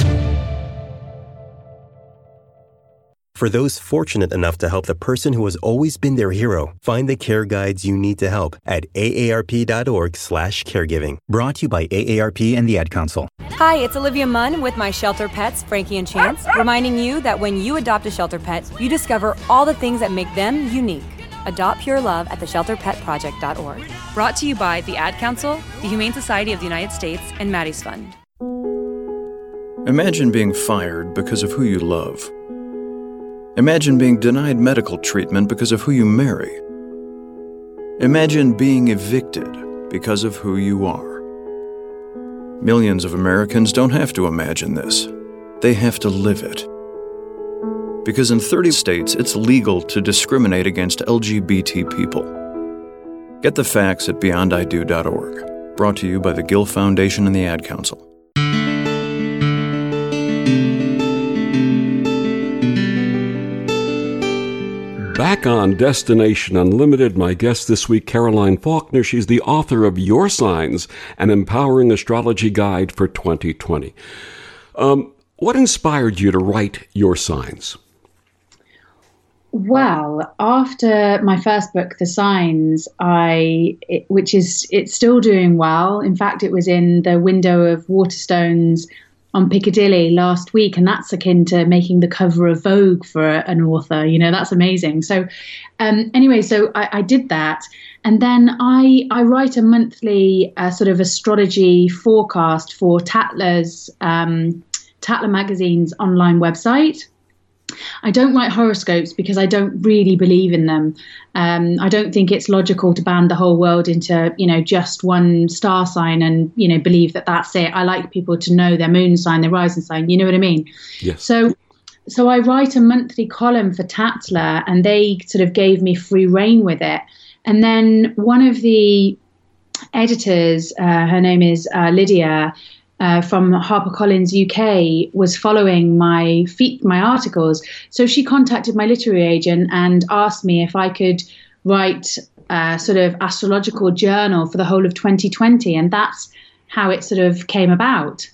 Speaker 16: For those fortunate enough to help the person who has always been their hero, find the care guides you need to help at aarp.org/caregiving. Brought to you by AARP and the Ad Council.
Speaker 17: Hi, it's Olivia Munn with my shelter pets, Frankie and Chance, reminding you that when you adopt a shelter pet, you discover all the things that make them unique. Adopt pure love at theshelterpetproject.org. Brought to you by the Ad Council, the Humane Society of the United States, and Maddie's Fund.
Speaker 18: Imagine being fired because of who you love. Imagine being denied medical treatment because of who you marry. Imagine being evicted because of who you are. Millions of Americans don't have to imagine this. They have to live it. Because in 30 states, it's legal to discriminate against LGBT people. Get the facts at beyondido.org. Brought to you by the Gill Foundation and the Ad Council.
Speaker 1: Back on Destination Unlimited, my guest this week, Caroline Faulkner. She's the author of Your Signs, an Empowering Astrology Guide for 2020. What inspired you to write Your Signs?
Speaker 2: Well, after my first book, The Signs, it's still doing well. In fact, it was in the window of Waterstones on Piccadilly last week, and that's akin to making the cover of Vogue for an author. That's amazing. So anyway, so I did that, and then I write a monthly sort of astrology forecast for Tatler's Tatler Magazine's online website. I don't write horoscopes because I don't really believe in them. I don't think it's logical to band the whole world into, just one star sign and, believe that that's it. I like people to know their moon sign, their rising sign. You know what I mean?
Speaker 1: Yes.
Speaker 2: So I write a monthly column for Tatler, and they sort of gave me free rein with it. And then one of the editors, her name is Lydia, from HarperCollins UK, was following my articles. So she contacted my literary agent and asked me if I could write a sort of astrological journal for the whole of 2020. And that's how it sort of came about.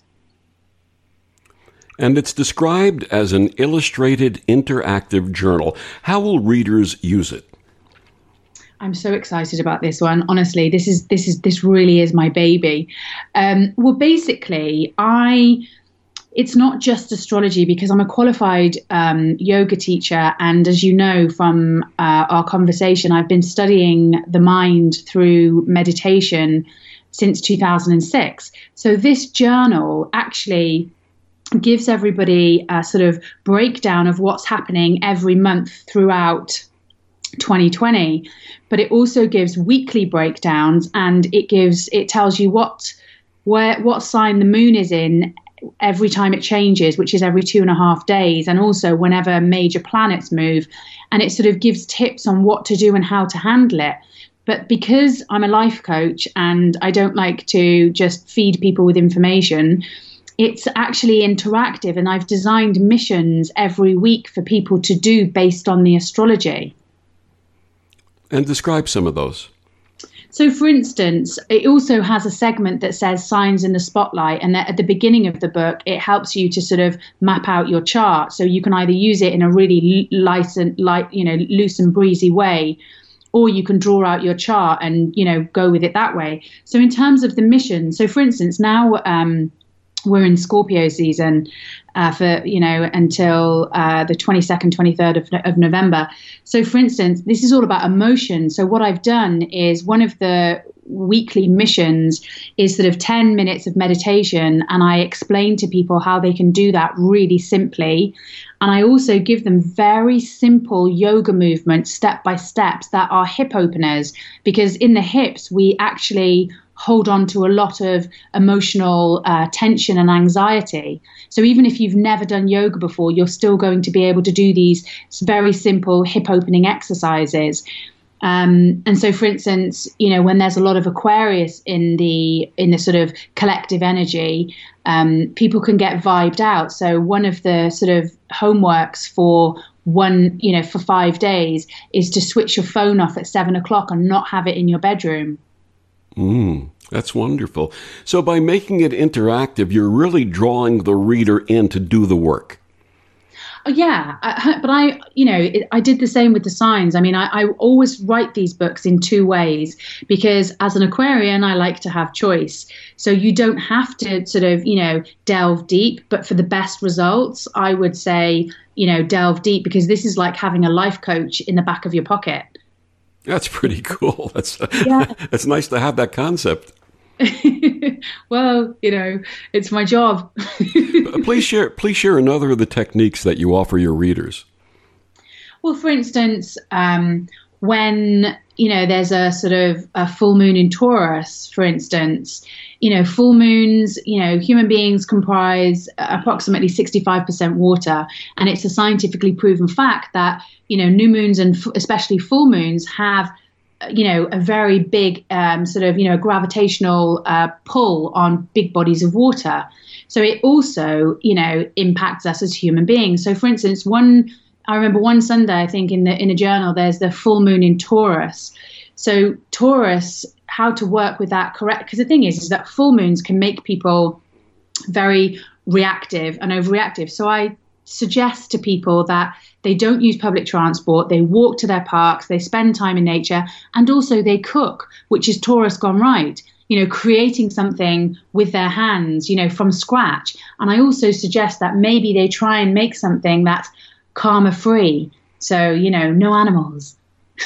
Speaker 1: And it's described as an illustrated interactive journal. How will readers use it?
Speaker 2: I'm so excited about this one. Honestly, this really is my baby. Well, basically, it's not just astrology, because I'm a qualified yoga teacher. And as you know from our conversation, I've been studying the mind through meditation since 2006. So this journal actually gives everybody a sort of breakdown of what's happening every month throughout 2020, but it also gives weekly breakdowns, and it tells you what sign the moon is in every time it changes, which is every 2.5 days, and also whenever major planets move, and it sort of gives tips on what to do and how to handle it. But because I'm a life coach and I don't like to just feed people with information, it's actually interactive, and I've designed missions every week for people to do based on the astrology.
Speaker 1: And describe some of those.
Speaker 2: So, for instance, it also has a segment that says signs in the spotlight. And at the beginning of the book, it helps you to sort of map out your chart. So you can either use it in a really loose and breezy way, or you can draw out your chart and, go with it that way. So in terms of the mission, so for instance, now we're in Scorpio season until the 22nd, 23rd of November. So, for instance, this is all about emotion. So what I've done is one of the weekly missions is sort of 10 minutes of meditation, and I explain to people how they can do that really simply. And I also give them very simple yoga movements, step by steps, that are hip openers, because in the hips, we actually hold on to a lot of emotional tension and anxiety. So even if you've never done yoga before, you're still going to be able to do these very simple hip opening exercises. And so, for instance, when there's a lot of Aquarius in the sort of collective energy, people can get vibed out. So one of the sort of homeworks for for 5 days is to switch your phone off at 7 o'clock and not have it in your bedroom.
Speaker 1: That's wonderful. So by making it interactive, you're really drawing the reader in to do the work.
Speaker 2: Yeah, but I did the same with the signs. I mean, I always write these books in two ways, because as an Aquarian, I like to have choice. So you don't have to sort of, delve deep, but for the best results, I would say, delve deep, because this is like having a life coach in the back of your pocket.
Speaker 1: That's pretty cool. That's nice to have that concept.
Speaker 2: Well, it's my job.
Speaker 1: Please share another of the techniques that you offer your readers.
Speaker 2: Well, for instance, when there's a sort of a full moon in Taurus, for instance, full moons, human beings comprise approximately 65% water, and it's a scientifically proven fact that new moons and especially full moons have a very big sort of gravitational pull on big bodies of water. So it also impacts us as human beings. So for instance, I remember one Sunday, I think in a journal, there's the full moon in Taurus. So Taurus, how to work with that correct? Because the thing is that full moons can make people very reactive and overreactive. So I suggest to people that they don't use public transport, they walk to their parks, they spend time in nature, and also they cook, which is Taurus gone right, creating something with their hands, from scratch. And I also suggest that maybe they try and make something that's karma free. So, no animals.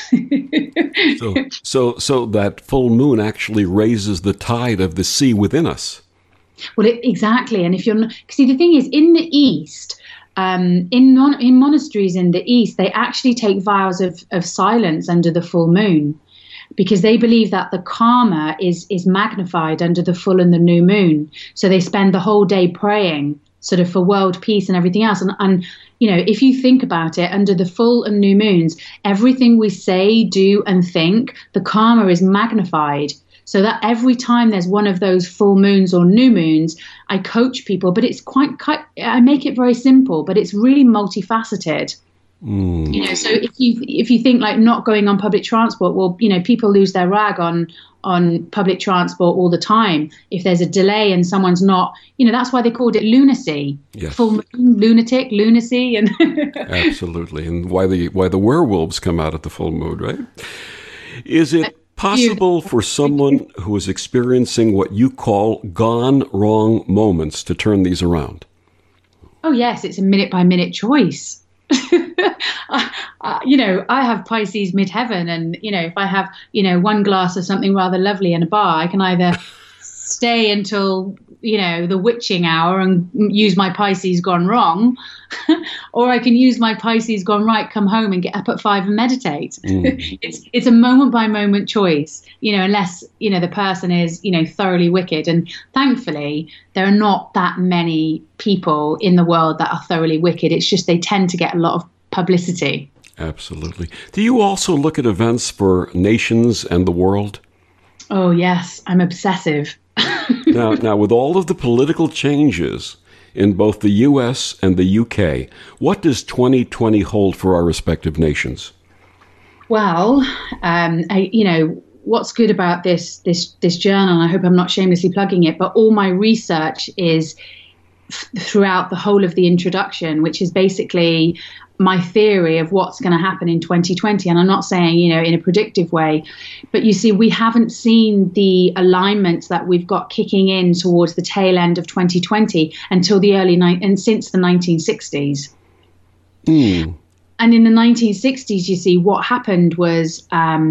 Speaker 1: So that full moon actually raises the tide of the sea within us.
Speaker 2: Well, exactly. And if you're not, see, the thing is, in the East, in monasteries in the East, they actually take vows of silence under the full moon, because they believe that the karma is magnified under the full and the new moon. So they spend the whole day praying sort of for world peace and everything else. And if you think about it, under the full and new moons, everything we say, do, and think, the karma is magnified. So that every time there's one of those full moons or new moons, I coach people, but it's I make it very simple, but it's really multifaceted. So if you think like not going on public transport, well, people lose their rag on public transport all the time. If there's a delay and someone's not, that's why they called it lunacy.
Speaker 1: Yes.
Speaker 2: Full moon, lunatic, lunacy, and
Speaker 1: absolutely, and why the werewolves come out at the full moon, right? Is it possible for someone who is experiencing what you call gone wrong moments to turn these around?
Speaker 2: Oh yes, it's a minute by minute choice. I have Pisces midheaven, and if I have one glass of something rather lovely in a bar, I can either stay until the witching hour and use my Pisces gone wrong, or I can use my Pisces gone right, come home and get up at 5 and meditate. It's a moment by moment choice, unless the person is thoroughly wicked, and thankfully there are not that many people in the world that are thoroughly wicked. It's just they tend to get a lot of publicity.
Speaker 1: Absolutely. Do you also look at events for nations and the world?
Speaker 2: Oh, yes. I'm obsessive.
Speaker 1: Now, with all of the political changes in both the U.S. and the U.K., what does 2020 hold for our respective nations?
Speaker 2: Well, what's good about this journal, and I hope I'm not shamelessly plugging it, but all my research is throughout the whole of the introduction, which is basically my theory of what's going to happen in 2020. And I'm not saying, in a predictive way, but you see, we haven't seen the alignment that we've got kicking in towards the tail end of 2020 until and since the 1960s. And in the 1960s, you see, what happened was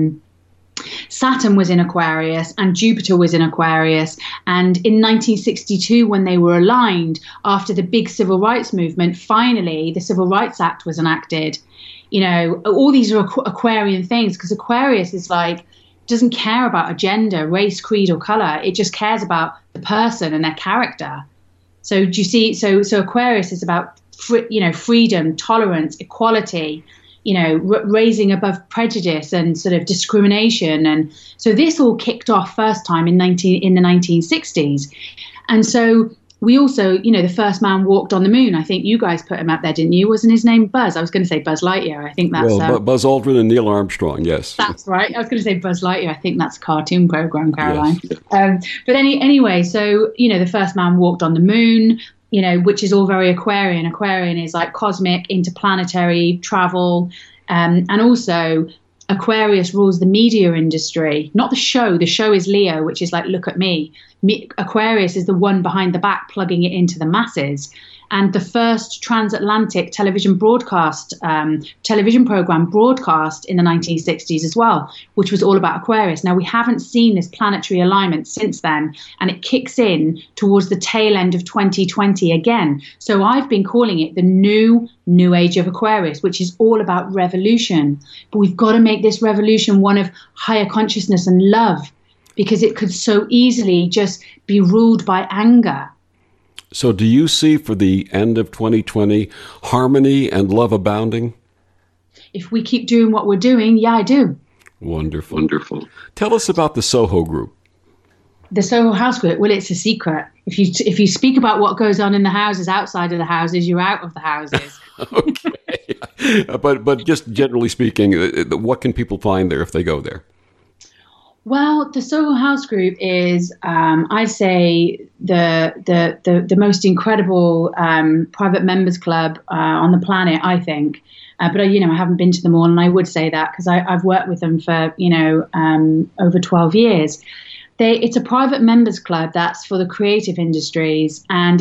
Speaker 2: Saturn was in Aquarius and Jupiter was in Aquarius. And in 1962, when they were aligned, after the big civil rights movement, finally the Civil Rights Act was enacted. All these are Aquarian things, because Aquarius is doesn't care about a gender, race, creed, or color. It just cares about the person and their character. So do you see? So Aquarius is about freedom, tolerance, equality. Raising above prejudice and sort of discrimination. And so this all kicked off first time in the 1960s. And so we also, the first man walked on the moon. I think you guys put him up there, didn't you? Wasn't his name Buzz? I was going to say Buzz Lightyear. I think that's...
Speaker 1: Buzz Aldrin and Neil Armstrong, yes.
Speaker 2: That's right. I was going to say Buzz Lightyear. I think that's a cartoon program, Caroline. Yes. But anyway, so, the first man walked on the moon, which is all very Aquarian. Aquarian is like cosmic, interplanetary travel. And also, Aquarius rules the media industry, not the show. The show is Leo, which is like, look at me. Aquarius is the one behind the back, plugging it into the masses. And the first transatlantic television program broadcast in the 1960s as well, which was all about Aquarius. Now, we haven't seen this planetary alignment since then, and it kicks in towards the tail end of 2020 again. So I've been calling it the new age of Aquarius, which is all about revolution. But we've got to make this revolution one of higher consciousness and love, because it could so easily just be ruled by anger.
Speaker 1: So do you see for the end of 2020 harmony and love abounding?
Speaker 2: If we keep doing what we're doing, yeah, I do.
Speaker 1: Wonderful. Tell us about the Soho Group.
Speaker 2: The Soho House Group, well, it's a secret. If you speak about what goes on in the houses outside of the houses, you're out of the houses.
Speaker 1: Okay. But just generally speaking, what can people find there if they go there?
Speaker 2: Well, the Soho House Group is, I'd say, the most incredible private members club on the planet, I think. But I haven't been to them all, and I would say that because I've worked with them for over 12 years. It's a private members club that's for the creative industries, and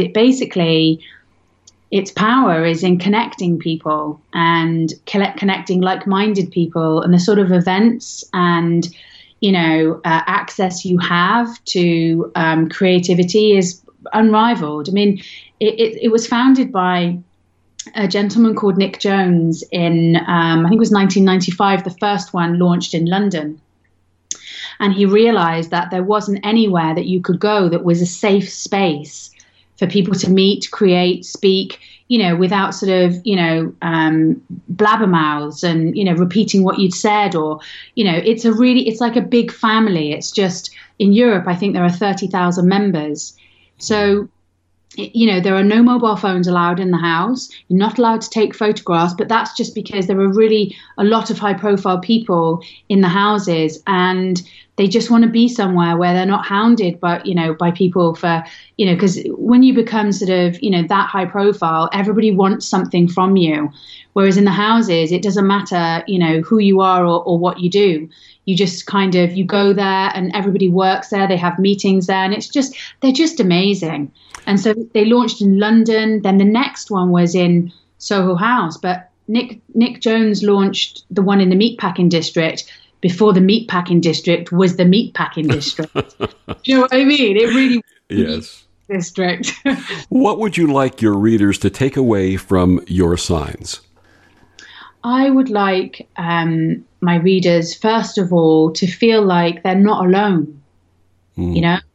Speaker 2: its power is in connecting people and connecting like-minded people, and the sort of events and access you have to creativity is unrivaled. I mean, it was founded by a gentleman called Nick Jones in, I think it was 1995, the first one launched in London. And he realized that there wasn't anywhere that you could go that was a safe space for people to meet, create, speak, without sort of, blabbermouths and, repeating what you'd said, or, it's like a big family. It's just in Europe, I think there are 30,000 members. So, there are no mobile phones allowed in the house. You're not allowed to take photographs, but that's just because there are really a lot of high profile people in the houses, and they just want to be somewhere where they're not hounded by people for, because when you become sort of, that high profile, everybody wants something from you. Whereas in the houses, it doesn't matter, who you are or what you do. You just you go there and everybody works there. They have meetings there, and they're just amazing. And so they launched in London. Then the next one was in Soho House. But Nick Jones launched the one in the Meatpacking District before the Meatpacking District was the Meatpacking District. Do you know what I mean? It really
Speaker 1: yes.
Speaker 2: District.
Speaker 1: What would you like your readers to take away from your signs?
Speaker 2: I would like my readers, first of all, to feel like they're not alone,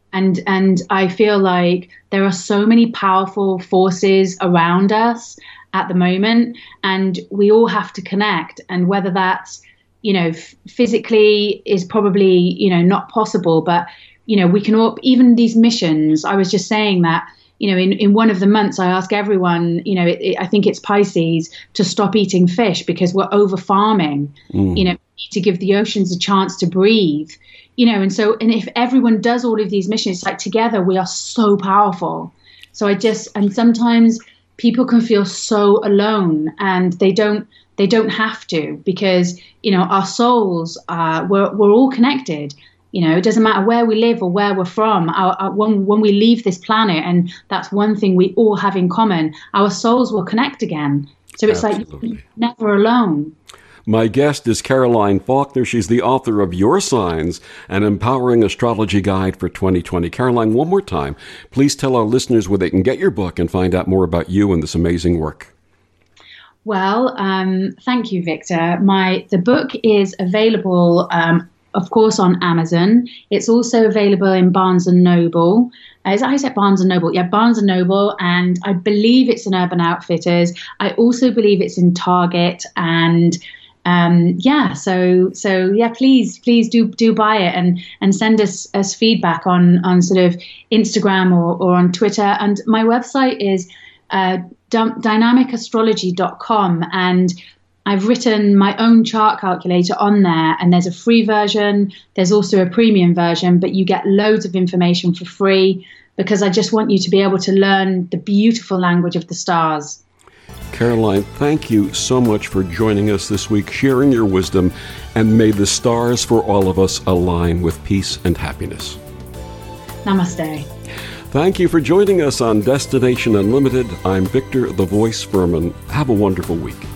Speaker 2: and I feel like there are so many powerful forces around us, at the moment, and we all have to connect. And whether that's, physically is probably, not possible, but, we can all, even these missions, I was just saying that, in one of the months, I ask everyone, I think it's Pisces, to stop eating fish because we're over farming, to give the oceans a chance to breathe, and if everyone does all of these missions, it's like together we are so powerful. So and sometimes people can feel so alone, and they don't have to, because, our souls, we're all connected. It doesn't matter where we live or where we're from. When we leave this planet, and that's one thing we all have in common, our souls will connect again. So it's Absolutely. Like you're never alone.
Speaker 1: My guest is Caroline Faulkner. She's the author of Your Signs, an empowering astrology guide for 2020. Caroline, one more time, please tell our listeners where they can get your book and find out more about you and this amazing work.
Speaker 2: Well, thank you, Victor. The book is available, of course, on Amazon. It's also available in Barnes & Noble. I said Barnes & Noble? Yeah, Barnes & Noble, and I believe it's in Urban Outfitters. I also believe it's in Target, and please do buy it and send us feedback on sort of Instagram or on Twitter. And my website is dynamicastrology.com, and I've written my own chart calculator on there, and there's a free version. There's also a premium version, but you get loads of information for free, because I just want you to be able to learn the beautiful language of the stars.
Speaker 1: Caroline, thank you so much for joining us this week, sharing your wisdom, and may the stars for all of us align with peace and happiness.
Speaker 2: Namaste.
Speaker 1: Thank you for joining us on Destination Unlimited. I'm Victor the Voice Furman. Have a wonderful week.